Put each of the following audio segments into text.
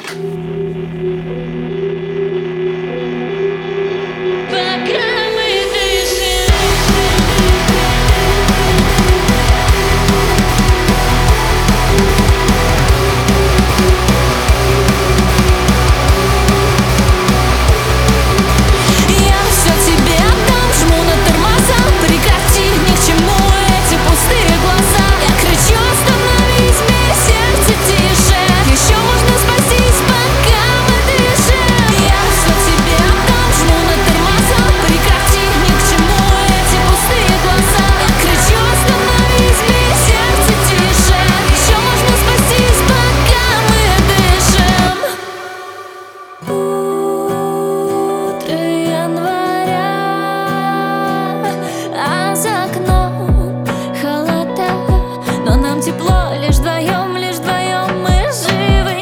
Тепло лишь вдвоем мы живы.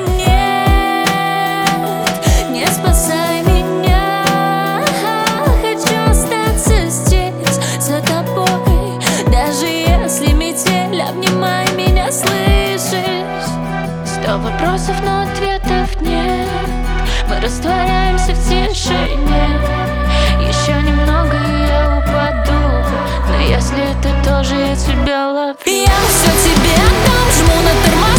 Нет, не спасай меня. Хочу остаться здесь за тобой, даже если метель. Обнимай меня, слышишь? 100 вопросов, но ответов нет. Мы растворяемся в тишине. Еще немного и я упаду, но если ты тоже, я тебя ловлю. Я все тебе отдам, жму на тормоза.